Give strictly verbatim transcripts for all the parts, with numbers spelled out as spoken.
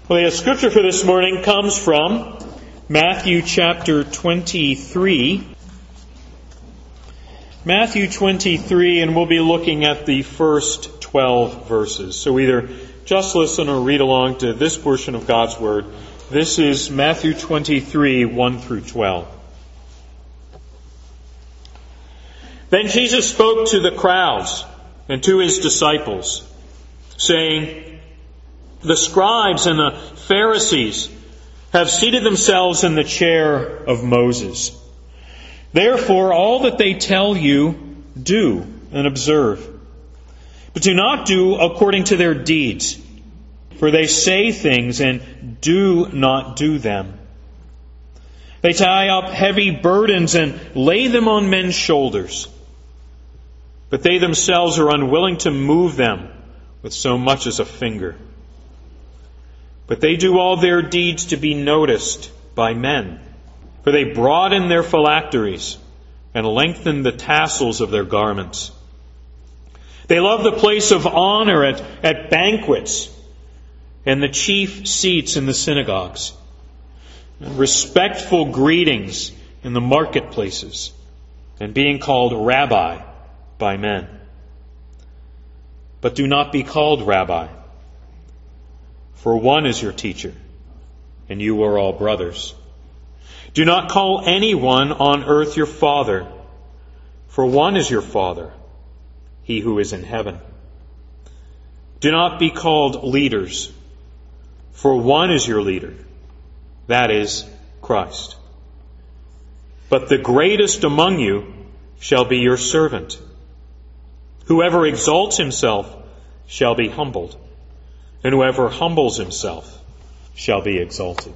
Well, the scripture for this morning comes from Matthew chapter twenty-three. Matthew twenty-three, and we'll be looking at the first twelve verses. So either just listen or read along to this portion of God's Word. This is Matthew twenty-three, one through twelve. Then Jesus spoke to the crowds and to his disciples, saying, "The scribes and the Pharisees have seated themselves in the chair of Moses. Therefore, all that they tell you, do and observe. But do not do according to their deeds, for they say things and do not do them. They tie up heavy burdens and lay them on men's shoulders, but they themselves are unwilling to move them with so much as a finger. But they do all their deeds to be noticed by men, for they broaden their phylacteries and lengthen the tassels of their garments. They love the place of honor at, at banquets and the chief seats in the synagogues, and respectful greetings in the marketplaces, and being called rabbi by men. But do not be called rabbi, for one is your teacher, and you are all brothers. Do not call anyone on earth your father, for one is your Father, he who is in heaven. Do not be called leaders, for one is your leader, that is Christ. But the greatest among you shall be your servant. Whoever exalts himself shall be humbled, and whoever humbles himself shall be exalted."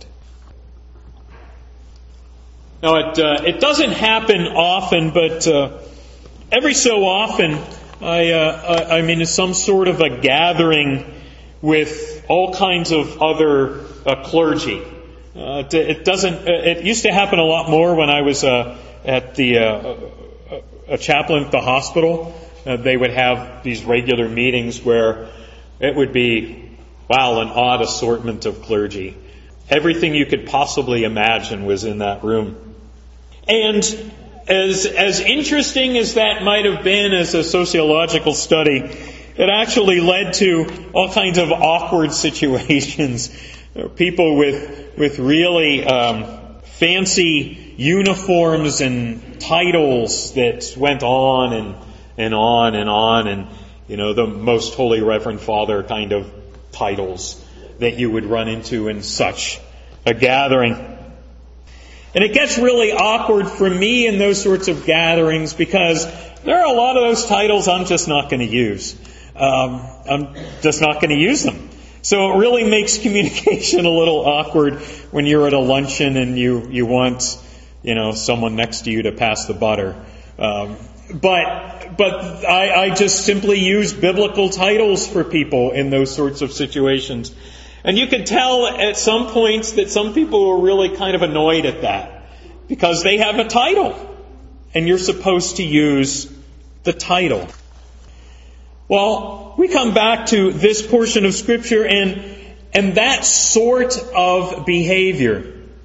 Now, it uh, it doesn't happen often, but uh, every so often, I uh, I'm in some sort of a gathering with all kinds of other uh, clergy. Uh, it doesn't. It used to happen a lot more when I was uh, at the uh, a chaplain at the hospital. Uh, they would have these regular meetings where it would be, wow, an odd assortment of clergy. Everything you could possibly imagine was in that room. And as as interesting as that might have been as a sociological study, it actually led to all kinds of awkward situations. People with with really um, fancy uniforms and titles that went on and and on and on, and you know, the Most Holy Reverend Father kind of titles that you would run into in such a gathering. And it gets really awkward for me in those sorts of gatherings because there are a lot of those titles I'm just not going to use. Um, I'm just not going to use them. So it really makes communication a little awkward when you're at a luncheon and you, you want, you know, someone next to you to pass the butter. Um, But but I, I just simply use biblical titles for people in those sorts of situations. And you can tell at some points that some people are really kind of annoyed at that because they have a title and you're supposed to use the title. Well, we come back to this portion of Scripture, and and that sort of behavior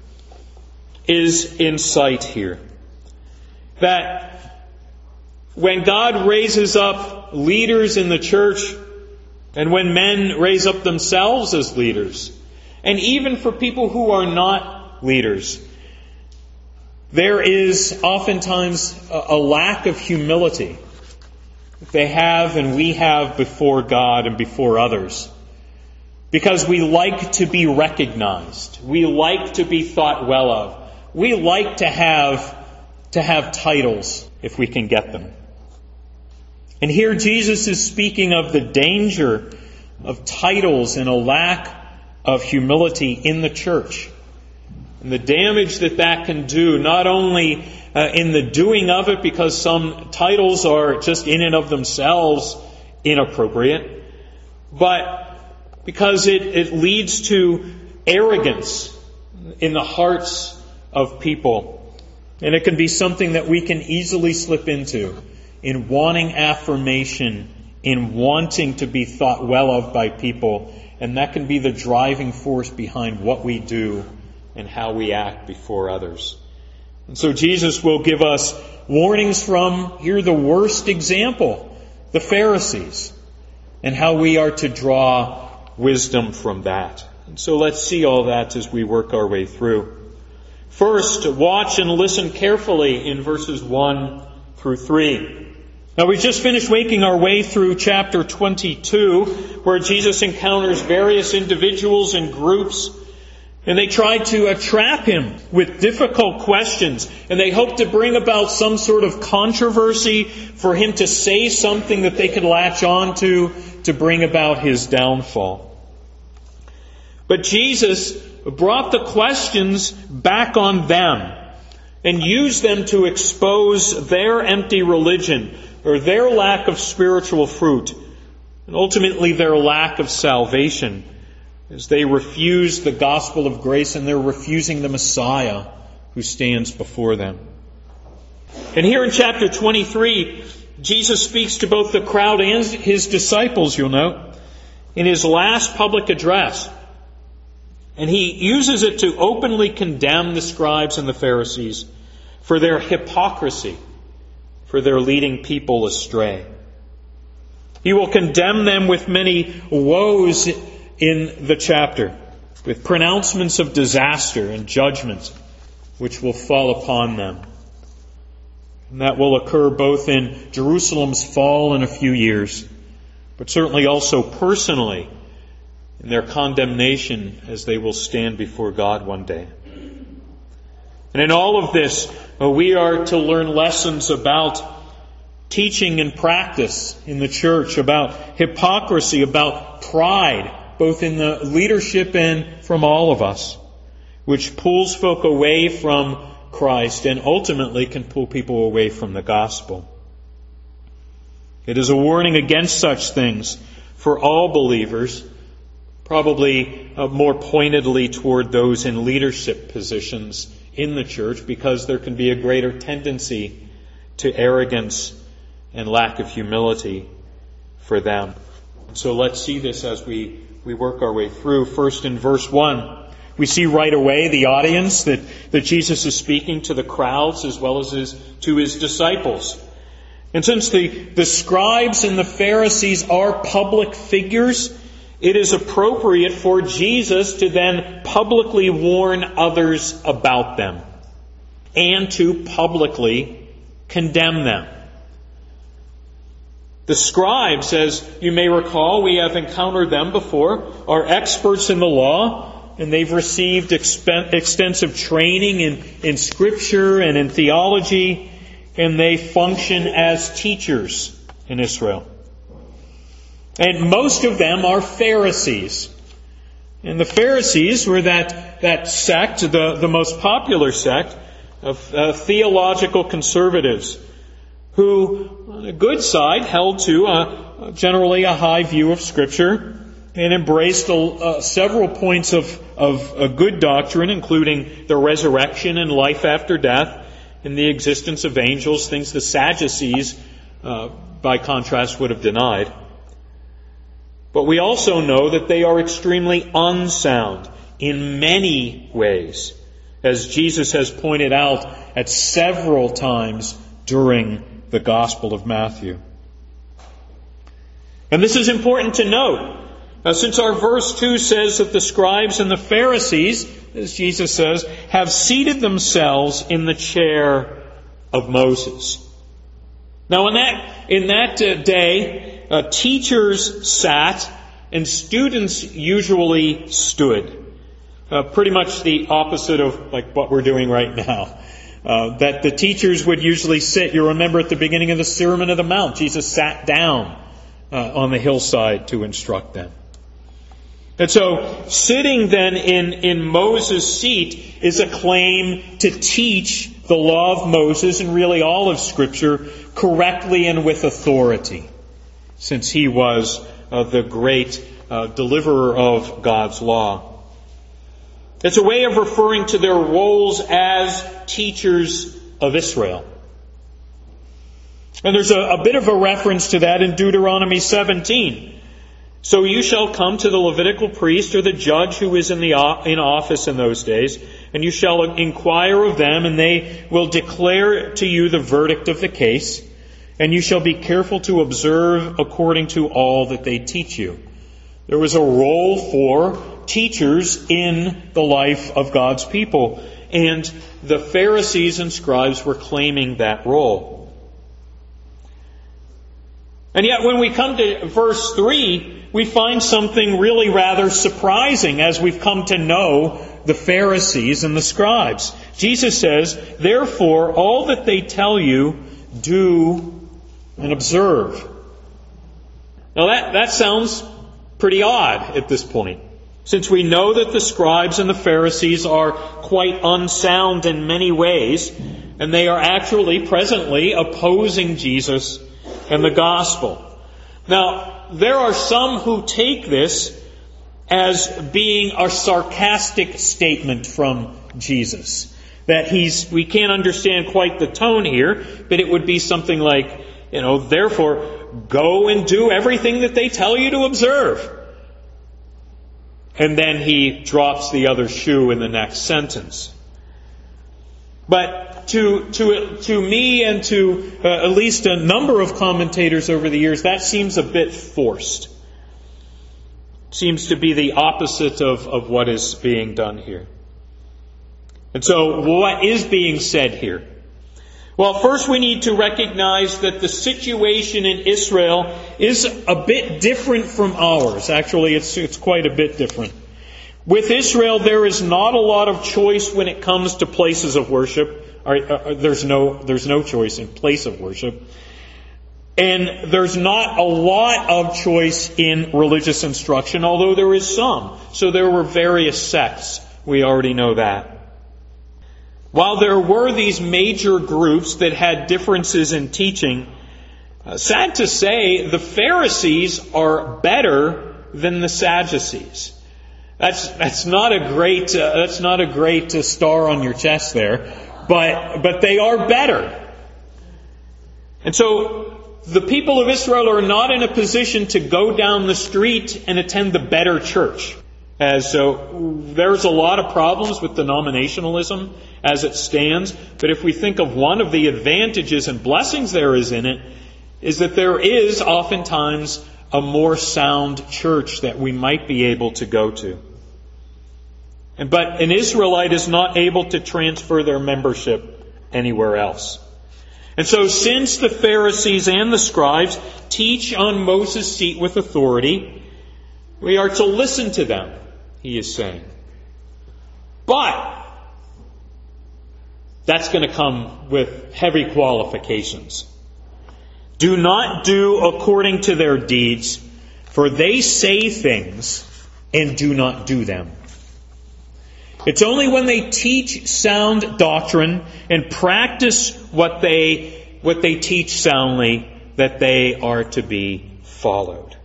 is in sight here. That when God raises up leaders in the church, and when men raise up themselves as leaders, and even for people who are not leaders, there is oftentimes a lack of humility that they have and we have before God and before others. Because we like to be recognized. We like to be thought well of. We like to have to have titles if we can get them. And here Jesus is speaking of the danger of titles and a lack of humility in the church. And the damage that that can do, not only uh, in the doing of it, because some titles are just in and of themselves inappropriate, but because it, it leads to arrogance in the hearts of people. And it can be something that we can easily slip into in wanting affirmation, in wanting to be thought well of by people, and that can be the driving force behind what we do and how we act before others. And so Jesus will give us warnings from, here, the worst example, the Pharisees, and how we are to draw wisdom from that. And so let's see all that as we work our way through. First, watch and listen carefully in verses one through three. Now, we've just finished making our way through chapter twenty-two, where Jesus encounters various individuals and groups, and they try to uh, trap him with difficult questions, and they hope to bring about some sort of controversy for him to say something that they could latch on to to bring about his downfall. But Jesus brought the questions back on them and used them to expose their empty religion, or their lack of spiritual fruit, and ultimately their lack of salvation, as they refuse the gospel of grace and they're refusing the Messiah who stands before them. And here in chapter twenty-three, Jesus speaks to both the crowd and his disciples, you'll note, in his last public address. And he uses it to openly condemn the scribes and the Pharisees for their hypocrisy, for their leading people astray. He will condemn them with many woes in the chapter, with pronouncements of disaster and judgment which will fall upon them. And that will occur both in Jerusalem's fall in a few years, but certainly also personally in their condemnation as they will stand before God one day. And in all of this, we are to learn lessons about teaching and practice in the church, about hypocrisy, about pride, both in the leadership and from all of us, which pulls folk away from Christ and ultimately can pull people away from the gospel. It is a warning against such things for all believers, probably uh, more pointedly toward those in leadership positions in the church, because there can be a greater tendency to arrogance and lack of humility for them. So let's see this as we, we work our way through. First, in verse one, we see right away the audience that, that Jesus is speaking to the crowds as well as his, to his disciples. And since the, the scribes and the Pharisees are public figures, it is appropriate for Jesus to then publicly warn others about them and to publicly condemn them. The scribes, as you may recall, we have encountered them before, are experts in the law, and they've received expen- extensive training in, in Scripture and in theology, and they function as teachers in Israel. And most of them are Pharisees. And the Pharisees were that, that sect, the, the most popular sect of uh, theological conservatives, who, on a good side, held to a, generally a high view of Scripture and embraced a, uh, several points of, of a good doctrine, including the resurrection and life after death and the existence of angels, things the Sadducees, uh, by contrast, would have denied. But we also know that they are extremely unsound in many ways, as Jesus has pointed out at several times during the Gospel of Matthew. And this is important to note, uh, since our verse two says that the scribes and the Pharisees, as Jesus says, have seated themselves in the chair of Moses. Now, in that in that uh, day, uh, teachers sat and students usually stood. Uh, pretty much the opposite of like what we're doing right now. Uh, that the teachers would usually sit. You remember at the beginning of the Sermon on the Mount, Jesus sat down uh, on the hillside to instruct them. And so, sitting then in, in Moses' seat is a claim to teach the law of Moses and really all of Scripture correctly and with authority, since he was uh, the great uh, deliverer of God's law. It's a way of referring to their roles as teachers of Israel. And there's a, a bit of a reference to that in Deuteronomy seventeen. So you shall come to the Levitical priest or the judge who is in the in office in those days, and you shall inquire of them, and they will declare to you the verdict of the case, and you shall be careful to observe according to all that they teach you. There was a role for teachers in the life of God's people, and the Pharisees and scribes were claiming that role. And yet when we come to verse three, we find something really rather surprising as we've come to know the Pharisees and the scribes. Jesus says, "Therefore, all that they tell you, do and observe." Now that, that sounds pretty odd at this point, since we know that the scribes and the Pharisees are quite unsound in many ways, and they are actually presently opposing Jesus and the gospel. Now, there are some who take this as being a sarcastic statement from Jesus. That he's, we can't understand quite the tone here, but it would be something like, you know, therefore, go and do everything that they tell you to observe. And then he drops the other shoe in the next sentence. But to to to me and to uh, at least a number of commentators over the years, that seems a bit forced. Seems to be the opposite of, of what is being done here. And so, what is being said here? Well, first we need to recognize that the situation in Israel is a bit different from ours. Actually, it's it's quite a bit different. With Israel, there is not a lot of choice when it comes to places of worship. Or, or, there's no there's no choice in place of worship. And there's not a lot of choice in religious instruction, although there is some. So there were various sects. We already know that. While there were these major groups that had differences in teaching, uh, sad to say, the Pharisees are better than the Sadducees. That's that's not a great uh, that's not a great uh, star on your chest there, but but they are better. And so the people of Israel are not in a position to go down the street and attend the better church. As so, there's a lot of problems with denominationalism as it stands. But if we think of one of the advantages and blessings there is in it, is that there is oftentimes a more sound church that we might be able to go to. And but an Israelite is not able to transfer their membership anywhere else. And so since the Pharisees and the scribes teach on Moses' seat with authority, we are to listen to them, he is saying. But that's going to come with heavy qualifications. Do not do according to their deeds, for they say things and do not do them. It's only when they teach sound doctrine and practice what they what they teach soundly that they are to be followed.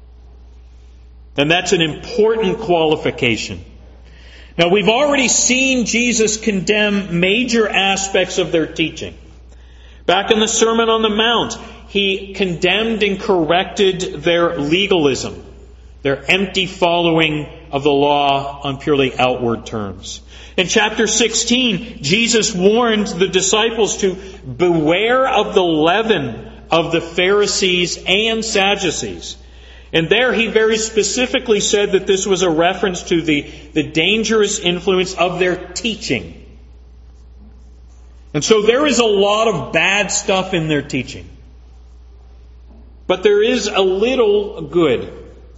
And that's an important qualification. Now, we've already seen Jesus condemn major aspects of their teaching. Back in the Sermon on the Mount, he condemned and corrected their legalism, their empty following of the law on purely outward terms. In chapter sixteen, Jesus warned the disciples to beware of the leaven of the Pharisees and Sadducees. And there he very specifically said that this was a reference to the, the dangerous influence of their teaching. And so there is a lot of bad stuff in their teaching. But there is a little good.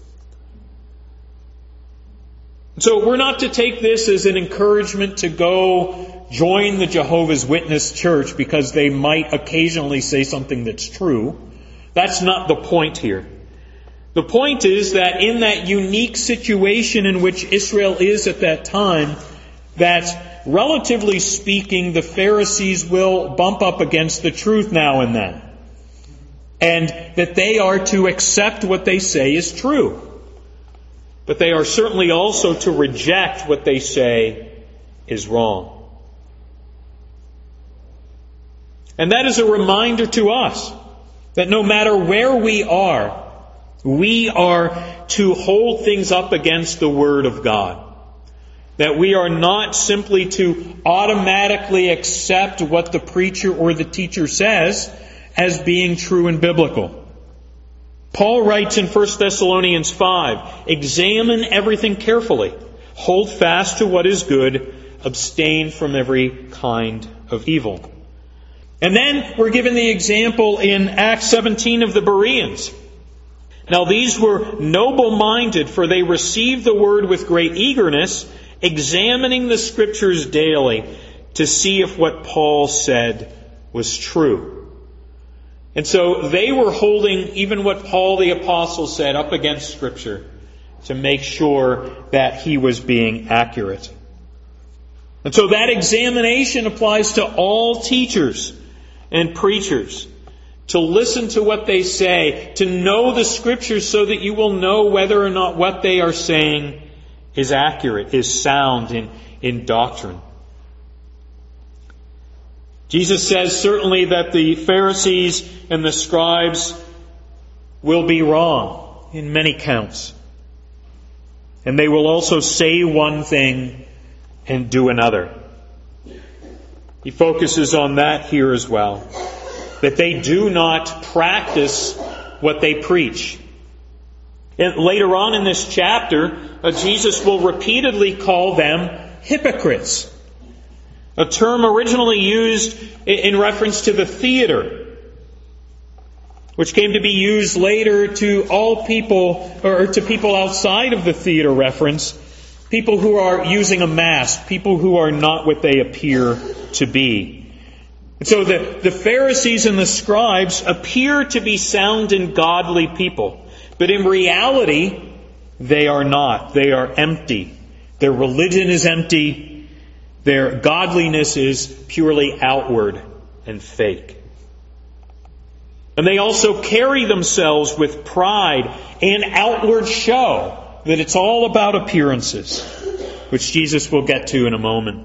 So we're not to take this as an encouragement to go join the Jehovah's Witness church because they might occasionally say something that's true. That's not the point here. The point is that in that unique situation in which Israel is at that time, that relatively speaking, the Pharisees will bump up against the truth now and then. And that they are to accept what they say is true. But they are certainly also to reject what they say is wrong. And that is a reminder to us that no matter where we are, We are to hold things up against the Word of God. That we are not simply to automatically accept what the preacher or the teacher says as being true and biblical. Paul writes in First Thessalonians five, "Examine everything carefully. Hold fast to what is good. Abstain from every kind of evil." And then we're given the example in Acts seventeen of the Bereans. "Now these were noble-minded, for they received the word with great eagerness, examining the Scriptures daily to see if what Paul said was true." And so they were holding even what Paul the Apostle said up against Scripture to make sure that he was being accurate. And so that examination applies to all teachers and preachers. To listen to what they say, to know the Scriptures so that you will know whether or not what they are saying is accurate, is sound in, in doctrine. Jesus says certainly that the Pharisees and the scribes will be wrong in many counts. And they will also say one thing and do another. He focuses on that here as well. That they do not practice what they preach. And later on in this chapter, uh, Jesus will repeatedly call them hypocrites. A term originally used in reference to the theater, which came to be used later to all people, or to people outside of the theater reference, people who are using a mask, people who are not what they appear to be. And so the, the Pharisees and the scribes appear to be sound and godly people, but in reality, they are not. They are empty. Their religion is empty. Their godliness is purely outward and fake. And they also carry themselves with pride and outward show, that it's all about appearances, which Jesus will get to in a moment.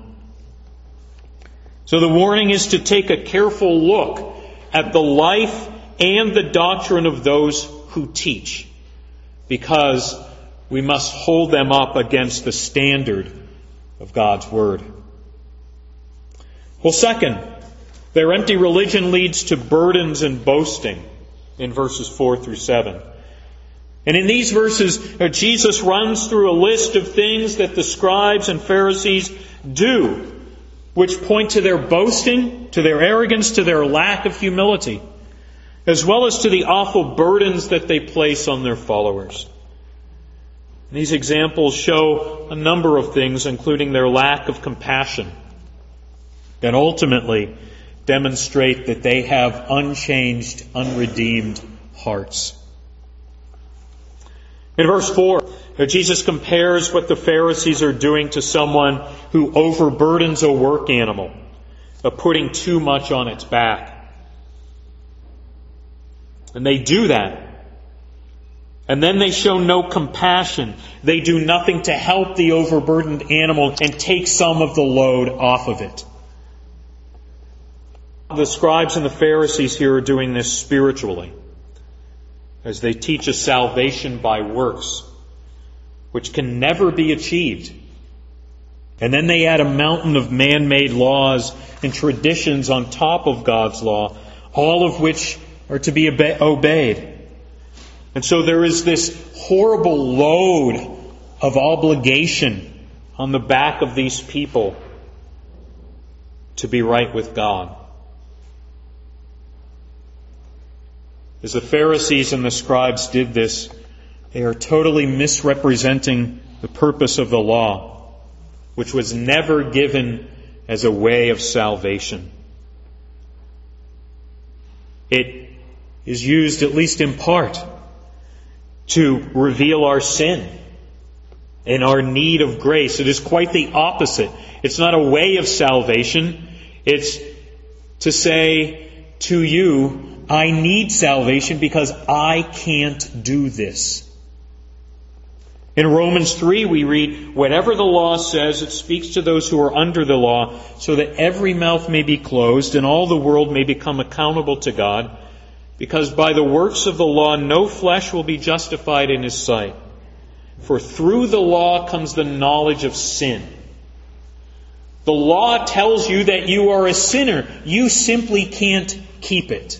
So the warning is to take a careful look at the life and the doctrine of those who teach, because we must hold them up against the standard of God's Word. Well, second, their empty religion leads to burdens and boasting in verses four through seven. And in these verses, Jesus runs through a list of things that the scribes and Pharisees do, which point to their boasting, to their arrogance, to their lack of humility, as well as to the awful burdens that they place on their followers. And these examples show a number of things, including their lack of compassion, and ultimately demonstrate that they have unchanged, unredeemed hearts. In verse four, Jesus compares what the Pharisees are doing to someone who overburdens a work animal, of putting too much on its back. And they do that. And then they show no compassion. They do nothing to help the overburdened animal and take some of the load off of it. The scribes and the Pharisees here are doing this spiritually, as they teach a salvation by works, which can never be achieved. And then they add a mountain of man-made laws and traditions on top of God's law, all of which are to be obe- obeyed. And so there is this horrible load of obligation on the back of these people to be right with God. As the Pharisees and the scribes did this, they are totally misrepresenting the purpose of the law, which was never given as a way of salvation. It is used, at least in part, to reveal our sin and our need of grace. It is quite the opposite. It's not a way of salvation. It's to say to you, I need salvation because I can't do this. In Romans three we read, whatever the law says, it speaks to those who are under the law, so that every mouth may be closed and all the world may become accountable to God. because by the works of the law no flesh will be justified in his sight. For through the law comes the knowledge of sin. The law tells you that you are a sinner. You simply can't keep it.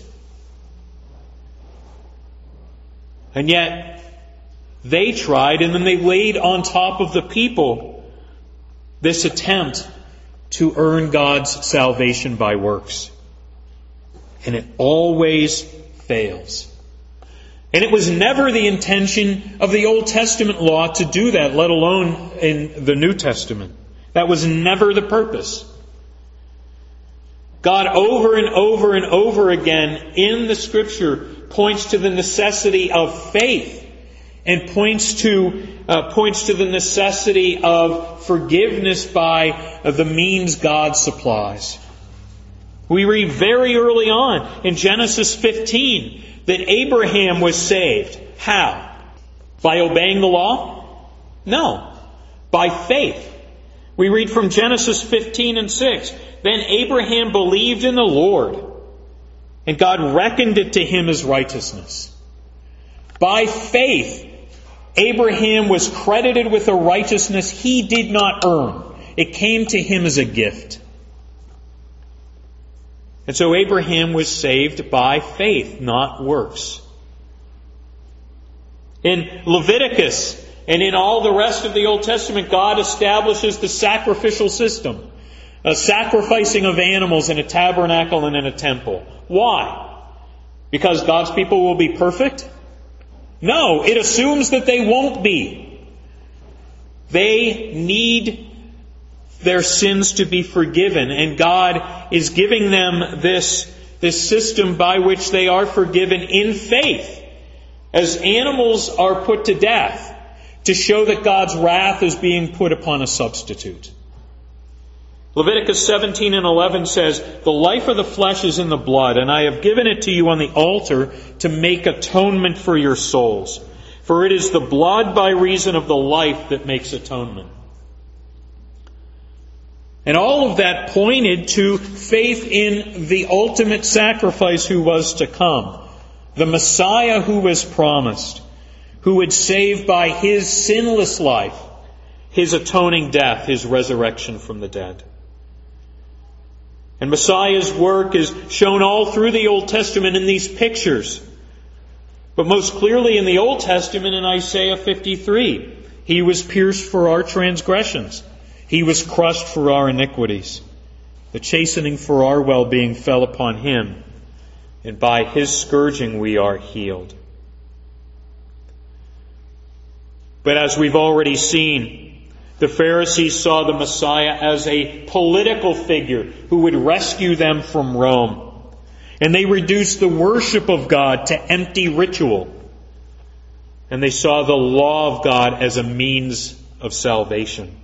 And yet, they tried, and then they laid on top of the people this attempt to earn God's salvation by works. And it always fails. And it was never the intention of the Old Testament law to do that, let alone in the New Testament. That was never the purpose. God over and over and over again in the Scripture points to the necessity of faith and points to uh, points to the necessity of forgiveness by uh, the means God supplies. We read very early on in Genesis fifteen that Abraham was saved. How? By obeying the law? No. By faith. We read from Genesis fifteen and six. Then Abraham believed in the Lord, and God reckoned it to him as righteousness. By faith, Abraham was credited with a righteousness he did not earn. It came to him as a gift. And so Abraham was saved by faith, not works. In Leviticus and in all the rest of the Old Testament, God establishes the sacrificial system. A sacrificing of animals in a tabernacle and in a temple. Why? Because God's people will be perfect? No, it assumes that they won't be. They need their sins to be forgiven, and God is giving them this, this system by which they are forgiven in faith, as animals are put to death, to show that God's wrath is being put upon a substitute. Leviticus seventeen and eleven says, "The life of the flesh is in the blood, and I have given it to you on the altar to make atonement for your souls. For it is the blood by reason of the life that makes atonement." And all of that pointed to faith in the ultimate sacrifice who was to come. The Messiah who was promised, who would save by His sinless life, His atoning death, His resurrection from the dead. And Messiah's work is shown all through the Old Testament in these pictures. But most clearly in the Old Testament in Isaiah fifty-three. He was pierced for our transgressions. He was crushed for our iniquities. The chastening for our well-being fell upon Him, and by His scourging we are healed. But as we've already seen, the Pharisees saw the Messiah as a political figure who would rescue them from Rome. And they reduced the worship of God to empty ritual. And they saw the law of God as a means of salvation.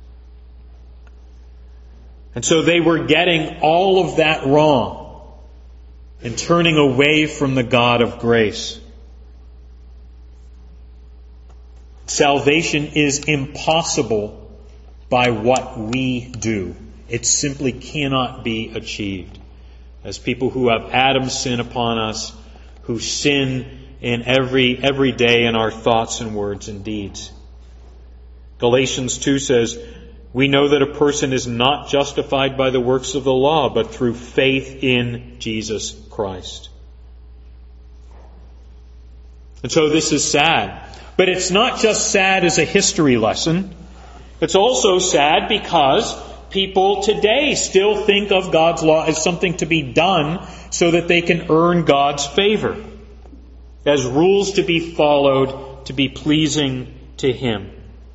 And so they were getting all of that wrong and turning away from the God of grace. Salvation is impossible by what we do. It simply cannot be achieved. As people who have Adam's sin upon us, who sin in every every day in our thoughts and words and deeds. Galatians two says, "We know that a person is not justified by the works of the law, but through faith in Jesus Christ." And so this is sad. But it's not just sad as a history lesson. It's also sad because people today still think of God's law as something to be done so that they can earn God's favor, as rules to be followed to be pleasing to Him.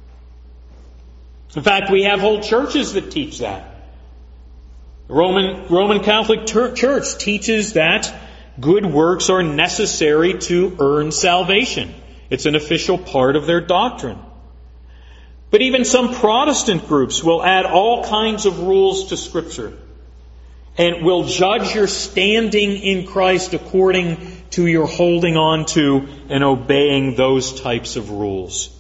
In fact, we have whole churches that teach that. The Roman, Roman Catholic Church teaches that good works are necessary to earn salvation. It's an official part of their doctrine. But even some Protestant groups will add all kinds of rules to Scripture and will judge your standing in Christ according to your holding on to and obeying those types of rules.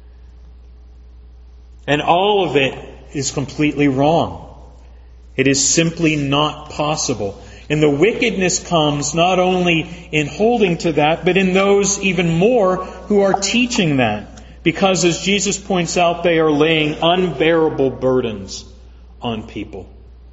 And all of it is completely wrong. It is simply not possible. And the wickedness comes not only in holding to that, but in those even more who are teaching that. Because as Jesus points out, they are laying unbearable burdens on people.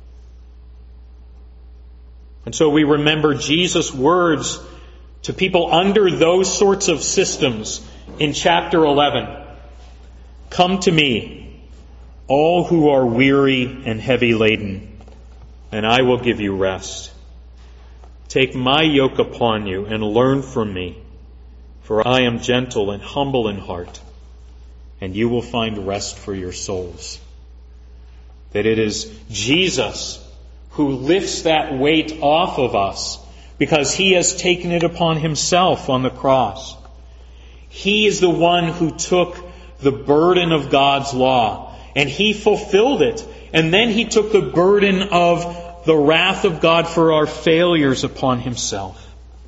And so we remember Jesus' words to people under those sorts of systems in chapter eleven. Come to me, all who are weary and heavy laden, and I will give you rest. Take my yoke upon you and learn from me, for I am gentle and humble in heart, and you will find rest for your souls. That it is Jesus who lifts that weight off of us because He has taken it upon Himself on the cross. He is the one who took the burden of God's law, and He fulfilled it. And then He took the burden of the wrath of God for our failures upon Himself.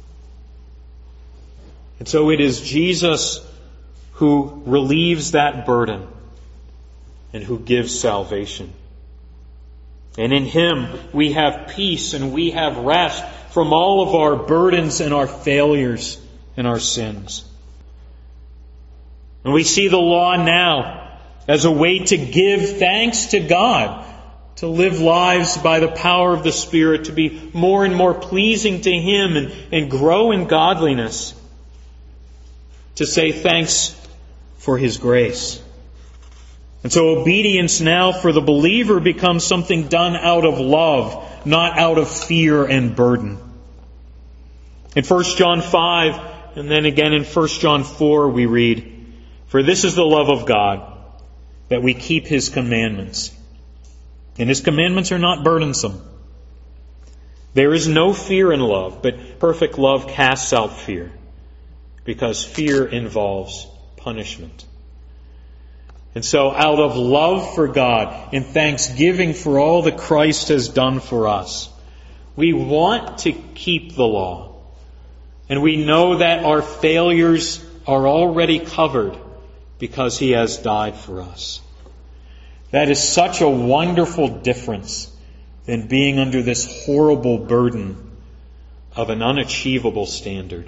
And so it is Jesus who relieves that burden and who gives salvation. And in Him we have peace and we have rest from all of our burdens and our failures and our sins. And we see the law now as a way to give thanks to God, to live lives by the power of the Spirit, to be more and more pleasing to Him and, and grow in godliness, to say thanks for His grace. And so obedience now for the believer becomes something done out of love, not out of fear and burden. In First John five, and then again in First John four, we read, "For this is the love of God, that we keep His commandments. And His commandments are not burdensome. There is no fear in love, but perfect love casts out fear, because fear involves punishment." And so out of love for God and thanksgiving for all that Christ has done for us, we want to keep the law. And we know that our failures are already covered because He has died for us. That is such a wonderful difference than being under this horrible burden of an unachievable standard.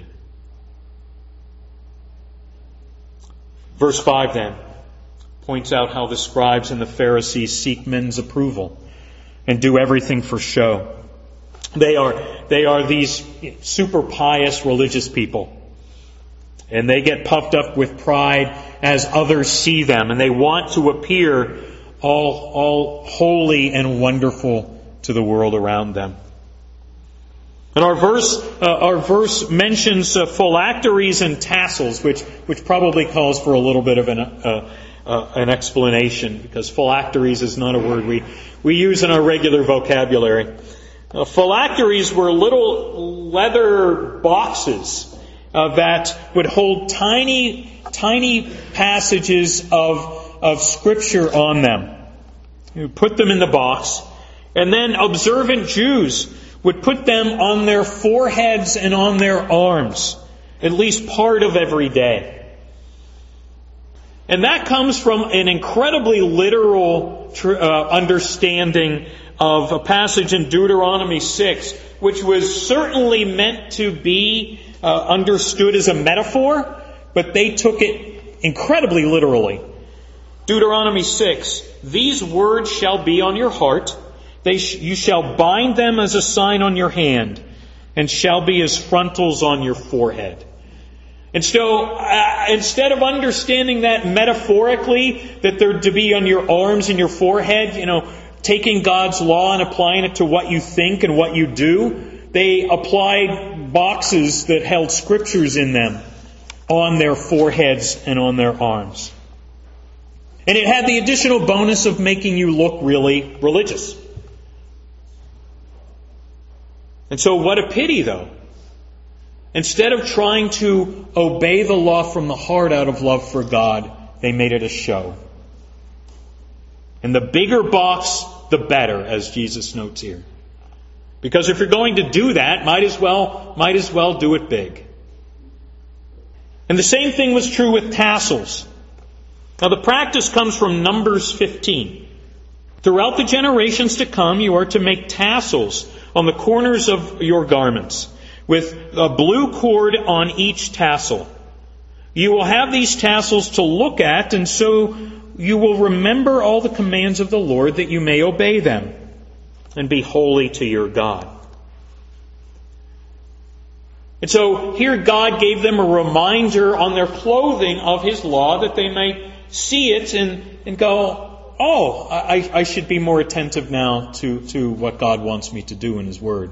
Verse five then points out how the scribes and the Pharisees seek men's approval and do everything for show. They are, they are these super pious religious people. And they get puffed up with pride as others see them. And they want to appear all, all holy and wonderful to the world around them. And our verse, uh, our verse mentions uh, phylacteries and tassels, which, which probably calls for a little bit of an, uh, uh, an explanation, because phylacteries is not a word we, we use in our regular vocabulary. Uh, phylacteries were little leather boxes uh, that would hold tiny, tiny passages of, of Scripture on them. You put them in the box, and then observant Jews would put them on their foreheads and on their arms, at least part of every day. And that comes from an incredibly literal tr- uh, understanding of a passage in Deuteronomy six, which was certainly meant to be uh, understood as a metaphor, but they took it incredibly literally. Deuteronomy six, "These words shall be on your heart. They sh- you shall bind them as a sign on your hand, and shall be as frontals on your forehead." And so, uh, instead of understanding that metaphorically, that they're to be on your arms and your forehead, you know, taking God's law and applying it to what you think and what you do, they applied boxes that held scriptures in them on their foreheads and on their arms. And it had the additional bonus of making you look really religious. And so what a pity, though. Instead of trying to obey the law from the heart out of love for God, they made it a show. And the bigger box, the better, as Jesus notes here. Because if you're going to do that, might as well, might as well do it big. And the same thing was true with tassels. Now the practice comes from Numbers fifteen. "Throughout the generations to come, you are to make tassels on the corners of your garments, with a blue cord on each tassel. You will have these tassels to look at, and so you will remember all the commands of the Lord, that you may obey them and be holy to your God. And so here God gave them a reminder on their clothing of His law, that they might see it and, and go, oh, I, I should be more attentive now to, to what God wants me to do in His Word.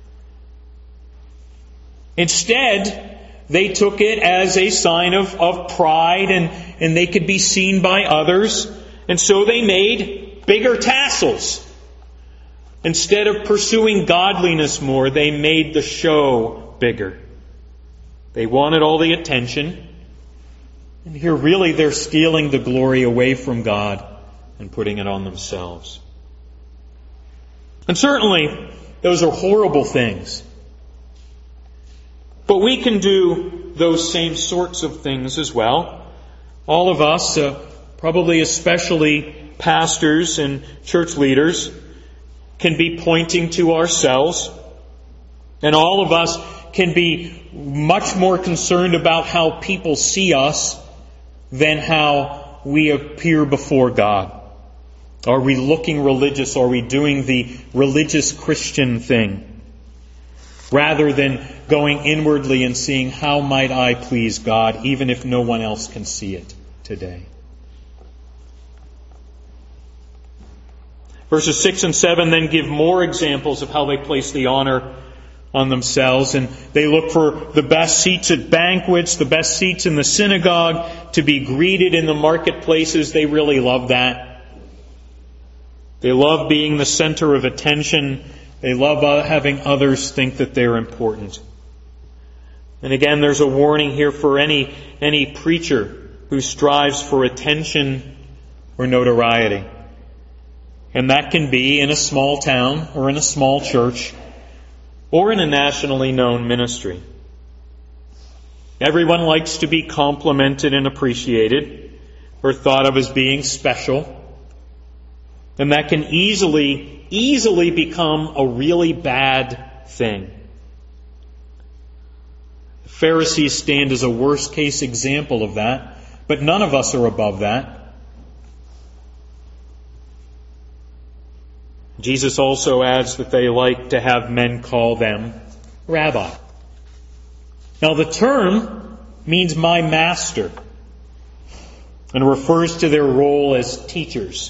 Instead, they took it as a sign of, of pride, and, and they could be seen by others. And so they made bigger tassels. Instead of pursuing godliness more, they made the show bigger. They wanted all the attention. And here really they're stealing the glory away from God and putting it on themselves. And certainly those are horrible things. But we can do those same sorts of things as well. All of us, uh, probably especially pastors and church leaders, can be pointing to ourselves. And all of us can be much more concerned about how people see us than how we appear before God. Are we looking religious? Are we doing the religious Christian thing? Rather than going inwardly and seeing, how might I please God, even if no one else can see it today. Verses six and seven then give more examples of how they place the honor on themselves. And they look for the best seats at banquets, the best seats in the synagogue, to be greeted in the marketplaces. They really love that. They love being the center of attention. They love having others think that they're important. And again, there's a warning here for any, any preacher who strives for attention or notoriety. And that can be in a small town or in a small church or in a nationally known ministry. Everyone likes to be complimented and appreciated or thought of as being special. And that can easily, easily become a really bad thing. The Pharisees stand as a worst case example of that, but none of us are above that. Jesus also adds that they like to have men call them rabbi. Now the term means my master and refers to their role as teachers.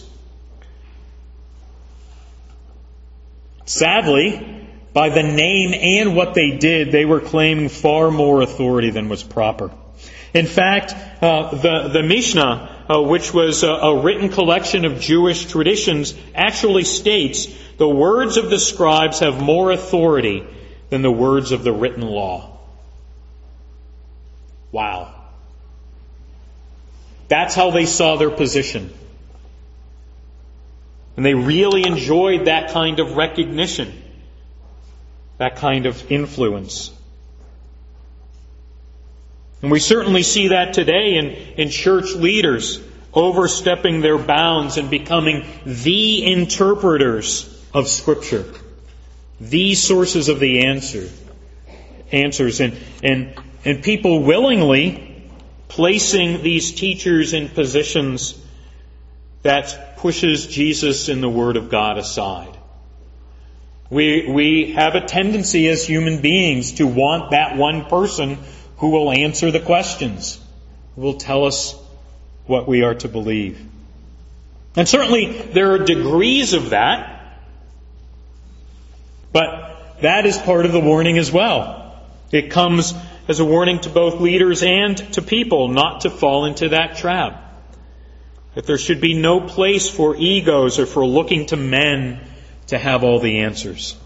Sadly, by the name and what they did, they were claiming far more authority than was proper. In fact, uh, the, the Mishnah, uh, which was a, a written collection of Jewish traditions, actually states the words of the scribes have more authority than the words of the written law. Wow. That's how they saw their position. And they really enjoyed that kind of recognition, that kind of influence. And we certainly see that today in, in church leaders overstepping their bounds and becoming the interpreters of Scripture, the sources of the answer, answers, and, and, and people willingly placing these teachers in positions that pushes Jesus and the Word of God aside. We, we have a tendency as human beings to want that one person who will answer the questions, who will tell us what we are to believe. And certainly there are degrees of that, but that is part of the warning as well. It comes as a warning to both leaders and to people not to fall into that trap. That there should be no place for egos or for looking to men to have all the answers.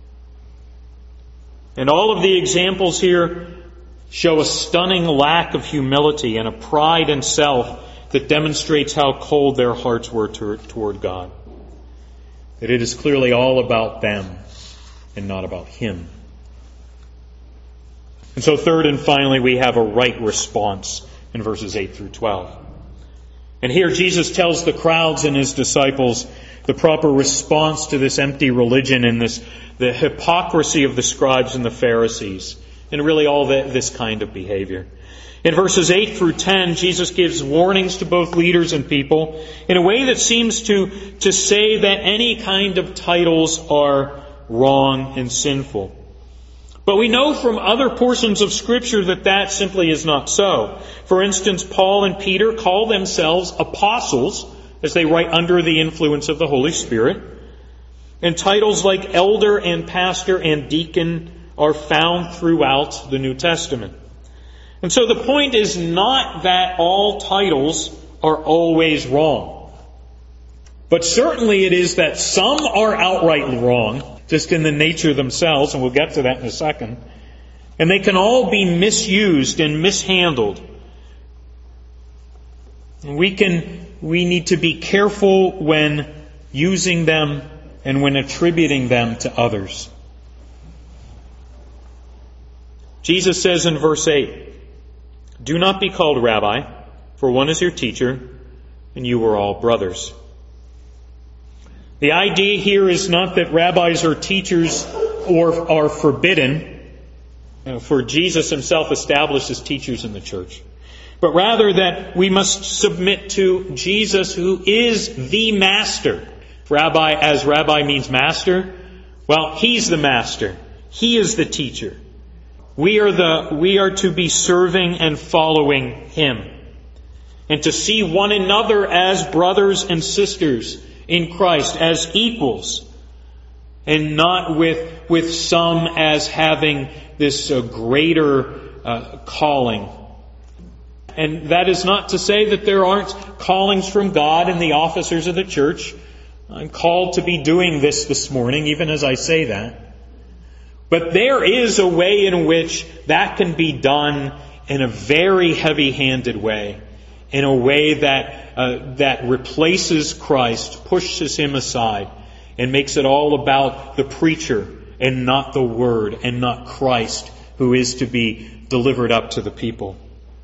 And all of the examples here show a stunning lack of humility and a pride in self that demonstrates how cold their hearts were toward God. That it is clearly all about them and not about Him. And so third and finally, we have a right response in verses eight through twelve. And here Jesus tells the crowds and His disciples the proper response to this empty religion and this the hypocrisy of the scribes and the Pharisees, and really all the, this kind of behavior. In verses eight through ten, Jesus gives warnings to both leaders and people in a way that seems to, to say that any kind of titles are wrong and sinful. But we know from other portions of Scripture that that simply is not so. For instance, Paul and Peter call themselves apostles as they write under the influence of the Holy Spirit. And titles like elder and pastor and deacon are found throughout the New Testament. And so the point is not that all titles are always wrong. But certainly it is that some are outright wrong, just in the nature themselves, and we'll get to that in a second. And they can all be misused and mishandled. And we can, we need to be careful when using them and when attributing them to others. Jesus says in verse eight, "Do not be called Rabbi, for one is your teacher, and you are all brothers." The idea here is not that rabbis or teachers or are forbidden, you know, for Jesus himself established as teachers in the church, but rather that we must submit to Jesus, who is the master. Rabbi, as rabbi means master, well, he's the master. He is the teacher. We are the we are to be serving and following him, and to see one another as brothers and sisters in Christ, as equals, and not with with some as having this uh, greater uh, calling. And that is not to say that there aren't callings from God in the officers of the church. I'm called to be doing this this morning, even as I say that. But there is a way in which that can be done in a very heavy-handed way, in a way that uh, that replaces Christ, pushes him aside, and makes it all about the preacher and not the Word and not Christ, who is to be delivered up to the people.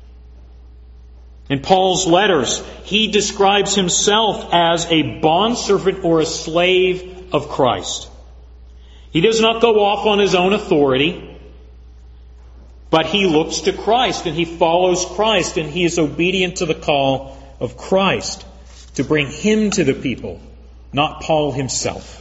In Paul's letters, he describes himself as a bondservant or a slave of Christ. He does not go off on his own authority, but he looks to Christ and he follows Christ and he is obedient to the call of Christ to bring him to the people, not Paul himself.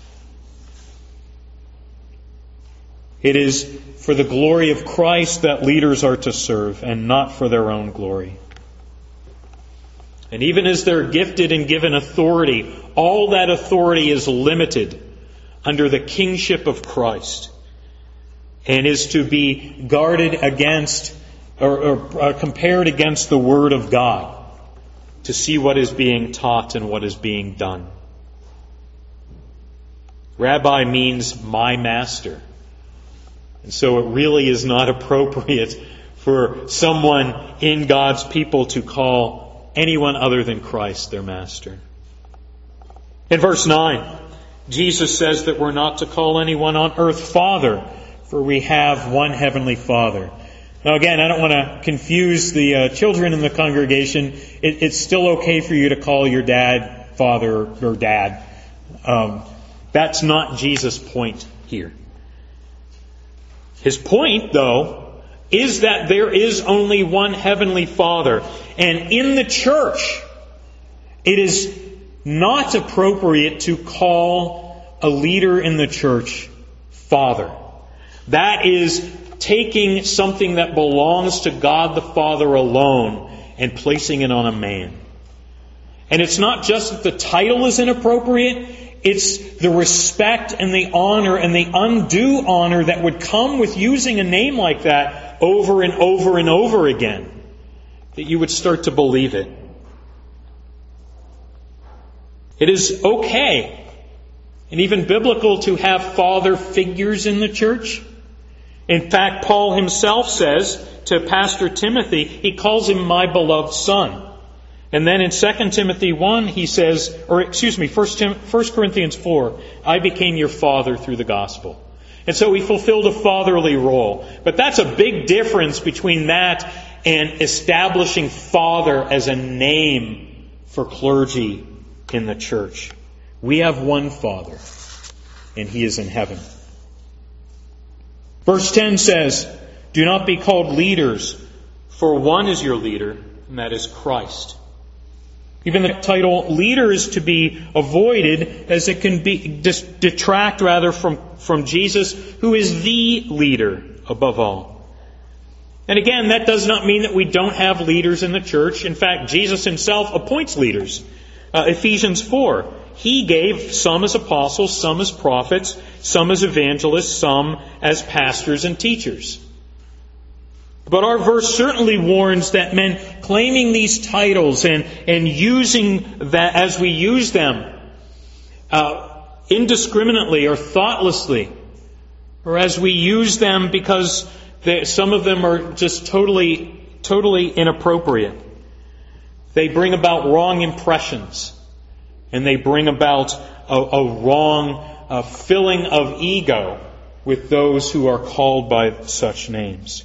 It is for the glory of Christ that leaders are to serve and not for their own glory. And even as they're gifted and given authority, all that authority is limited under the kingship of Christ and is to be guarded against or, or, or compared against the Word of God to see what is being taught and what is being done. Rabbi means my master. And so it really is not appropriate for someone in God's people to call anyone other than Christ their master. In verse nine, Jesus says that we're not to call anyone on earth Father, for we have one heavenly Father. Now again, I don't want to confuse the uh, children in the congregation. It, it's still okay for you to call your dad Father or Dad. Um, that's not Jesus' point here. His point, though, is that there is only one heavenly Father. And in the church, it is not appropriate to call a leader in the church Father. That is taking something that belongs to God the Father alone and placing it on a man. And it's not just that the title is inappropriate, it's the respect and the honor and the undue honor that would come with using a name like that over and over and over again, that you would start to believe it. It is okay and even biblical to have father figures in the church. In fact, Paul himself says to Pastor Timothy, he calls him my beloved son. And then in Second Timothy one, he says, or excuse me, First Corinthians four, I became your father through the gospel. And so he fulfilled a fatherly role. But that's a big difference between that and establishing father as a name for clergy in the church. We have one Father, and He is in heaven. Verse ten says, do not be called leaders, for one is your leader, and that is Christ. Even the title leader is to be avoided, as it can be dis- detract rather from, from Jesus, who is the leader above all. And again, that does not mean that we don't have leaders in the church. In fact, Jesus Himself appoints leaders. Uh, Ephesians four, He gave some as apostles, some as prophets, some as evangelists, some as pastors and teachers. But our verse certainly warns that men claiming these titles and, and using that as we use them uh, indiscriminately or thoughtlessly, or as we use them because they, some of them are just totally, totally inappropriate. They bring about wrong impressions, and they bring about a, a wrong uh, filling of ego with those who are called by such names.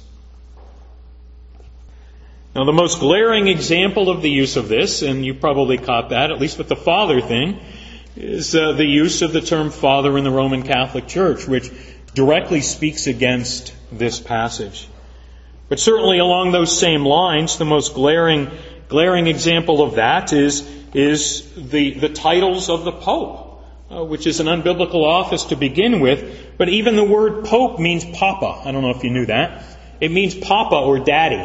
Now, the most glaring example of the use of this, and you probably caught that, at least with the Father thing, is uh, the use of the term Father in the Roman Catholic Church, which directly speaks against this passage. But certainly along those same lines, the most glaring glaring example of that is, is the, the titles of the Pope, uh, which is an unbiblical office to begin with. But even the word Pope means Papa. I don't know if you knew that. It means Papa or Daddy.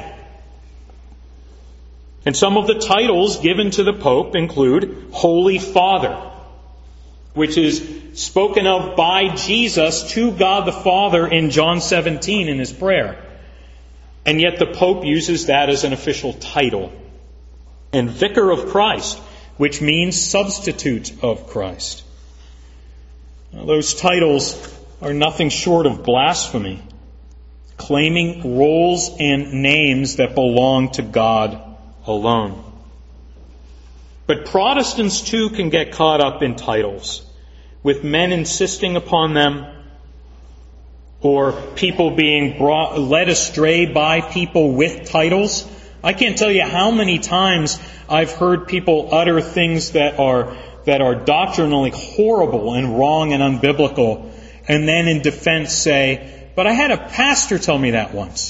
And some of the titles given to the Pope include Holy Father, which is spoken of by Jesus to God the Father in John seventeen in His prayer. And yet the Pope uses that as an official title. And Vicar of Christ, which means substitute of Christ. Now, those titles are nothing short of blasphemy, claiming roles and names that belong to God alone. But Protestants too can get caught up in titles, with men insisting upon them, or people being brought, led astray by people with titles. I can't tell you how many times I've heard people utter things that are that are doctrinally horrible and wrong and unbiblical, and then in defense say, but I had a pastor tell me that once.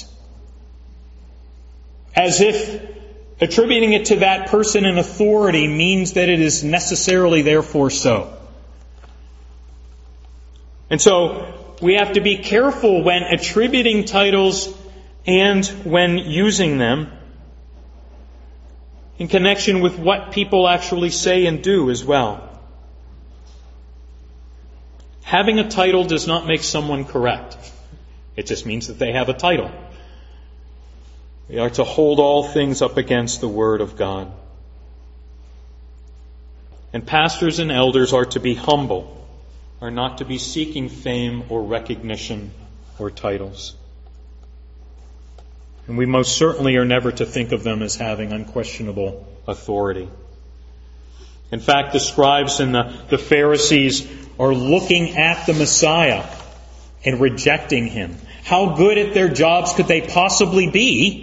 As if attributing it to that person in authority means that it is necessarily therefore so. And so we have to be careful when attributing titles and when using them in connection with what people actually say and do as well. Having a title does not make someone correct. It just means that they have a title. We are to hold all things up against the Word of God. And pastors and elders are to be humble, are not to be seeking fame or recognition or titles. And we most certainly are never to think of them as having unquestionable authority. In fact, the scribes and the, the Pharisees are looking at the Messiah and rejecting Him. How good at their jobs could they possibly be,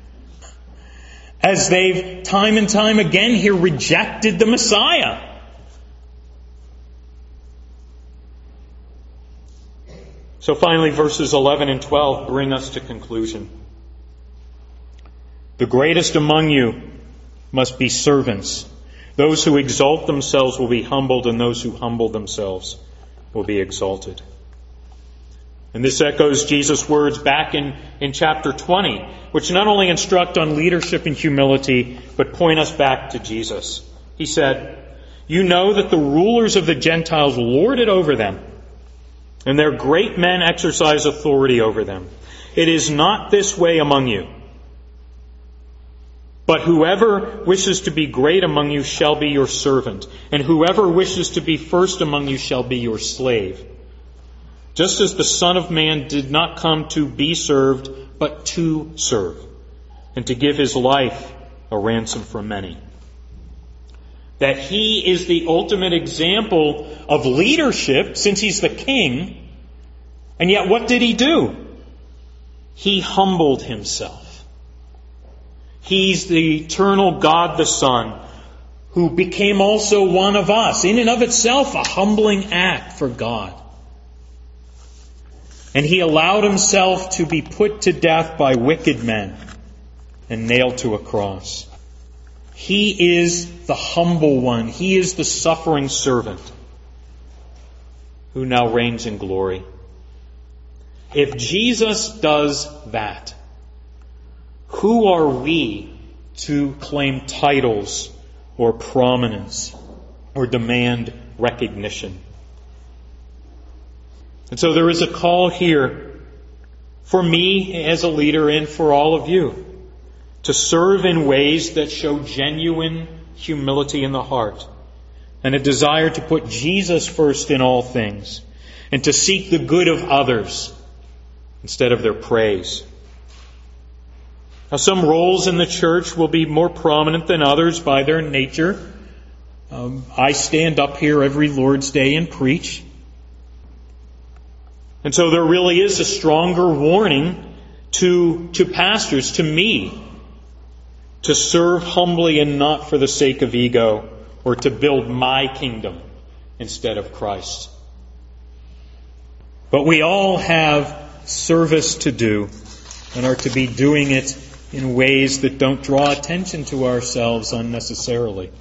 as they've time and time again here rejected the Messiah? So finally, verses eleven and twelve bring us to conclusion. The greatest among you must be servants. Those who exalt themselves will be humbled, and those who humble themselves will be exalted. And this echoes Jesus' words back in, in chapter twenty, which not only instruct on leadership and humility, but point us back to Jesus. He said, "You know that the rulers of the Gentiles lord it over them, and their great men exercise authority over them. It is not this way among you. But whoever wishes to be great among you shall be your servant, and whoever wishes to be first among you shall be your slave. Just as the Son of Man did not come to be served, but to serve, and to give His life a ransom for many." That He is the ultimate example of leadership, since He's the King. And yet what did He do? He humbled Himself. He's the eternal God the Son, who became also one of us. In and of itself, a humbling act for God. And He allowed Himself to be put to death by wicked men and nailed to a cross. He is the humble one. He is the suffering servant who now reigns in glory. If Jesus does that, who are we to claim titles or prominence or demand recognition? And so there is a call here for me as a leader and for all of you to serve in ways that show genuine humility in the heart and a desire to put Jesus first in all things and to seek the good of others instead of their praise. Now, some roles in the church will be more prominent than others by their nature. Um, I stand up here every Lord's Day and preach. And so there really is a stronger warning to, to pastors, to me, to serve humbly and not for the sake of ego or to build my kingdom instead of Christ. But we all have service to do and are to be doing it in ways that don't draw attention to ourselves unnecessarily.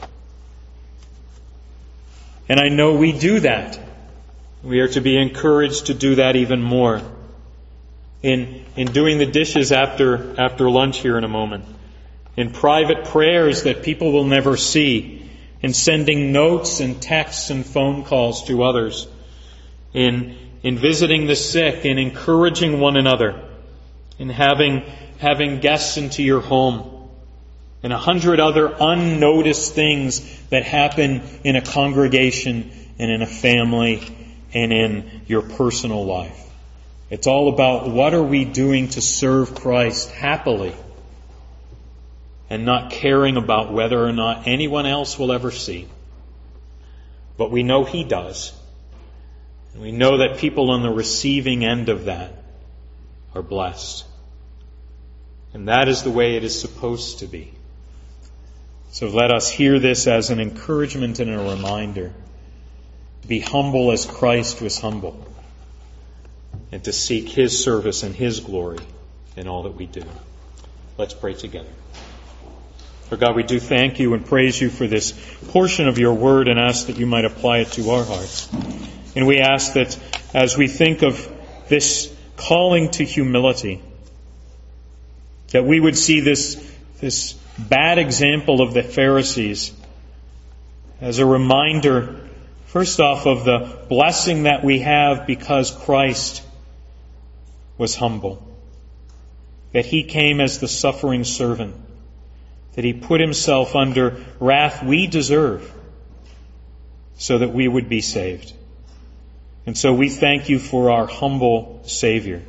And I know we do that. We are to be encouraged to do that even more. In, in doing the dishes after, after lunch here in a moment. In private prayers that people will never see. In sending notes and texts and phone calls to others. In, in visiting the sick. In encouraging one another. In having, having guests into your home. And a hundred other unnoticed things that happen in a congregation and in a family and in your personal life. It's all about what are we doing to serve Christ happily and not caring about whether or not anyone else will ever see. But we know He does. And we know that people on the receiving end of that are blessed. And that is the way it is supposed to be. So let us hear this as an encouragement and a reminder to be humble as Christ was humble and to seek His service and His glory in all that we do. Let's pray together. Lord God, we do thank You and praise You for this portion of Your word and ask that You might apply it to our hearts. And we ask that as we think of this calling to humility, that we would see this, this bad example of the Pharisees as a reminder, first off, of the blessing that we have because Christ was humble. That He came as the suffering servant. That He put Himself under wrath we deserve so that we would be saved. And so we thank You for our humble Savior.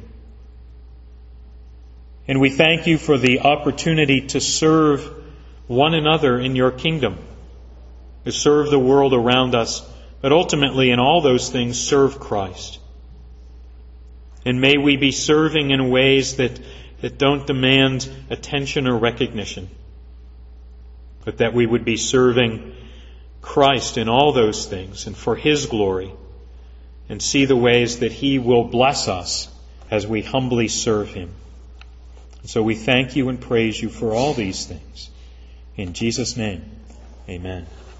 And we thank You for the opportunity to serve one another in Your kingdom. To serve the world around us. But ultimately, in all those things, serve Christ. And may we be serving in ways that, that don't demand attention or recognition. But that we would be serving Christ in all those things and for His glory. And see the ways that He will bless us as we humbly serve Him. So we thank You and praise You for all these things. In Jesus' name, amen.